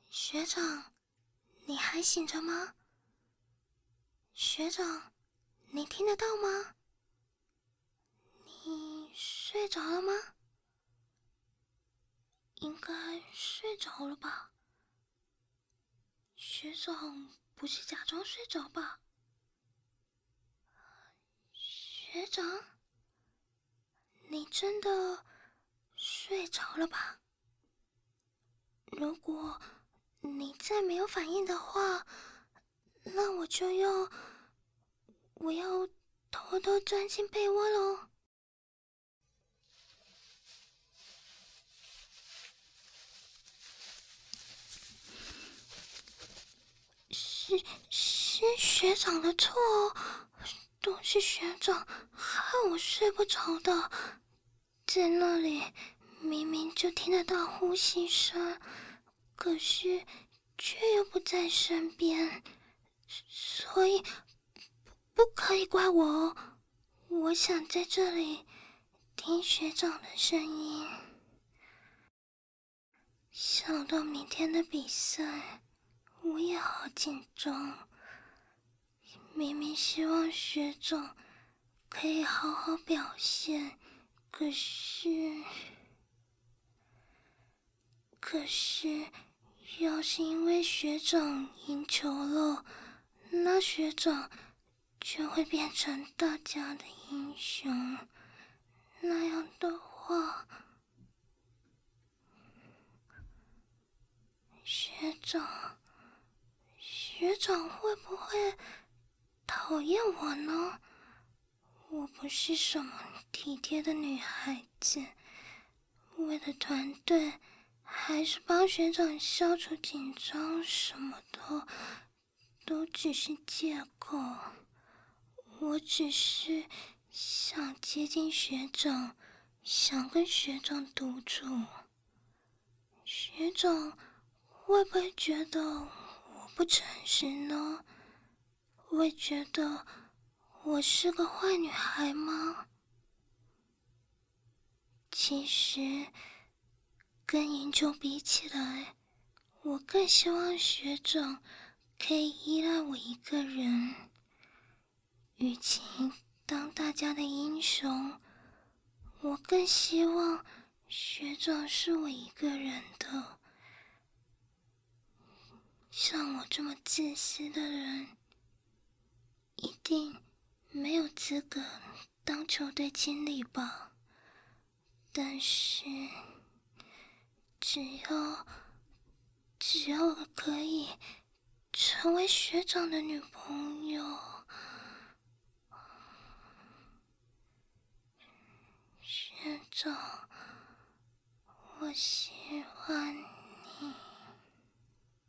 学长，你还醒着吗？学长，你听得到吗？你睡着了吗？应该睡着了吧？学长不是假装睡着吧？学长，你真的睡着了吧？如果你再没有反应的话，那我要偷偷钻进被窝喽。是学长的错哦，都是学长害我睡不着的。在那里明明就听得到呼吸声，可是却又不在身边，所以不可以怪我哦。我想在这里听学长的声音。想到明天的比赛，我也好紧张。明明希望学长可以好好表现，可是，要是因为学长赢球了，那学长就会变成大家的英雄。那样的话，学长会不会讨厌我呢？我不是什么体贴的女孩子，为了团队，还是帮学长消除紧张什么的，都只是借口。我只是想接近学长，想跟学长独处。学长会不会觉得我不诚实呢？会觉得我是个坏女孩吗？其实，跟赢球比起来，我更希望学长可以依赖我一个人。与其当大家的英雄，我更希望学长是我一个人的。像我这么自私的人，一定没有资格当球队经理吧？但是，只要我可以成为学长的女朋友，学长，我喜欢你。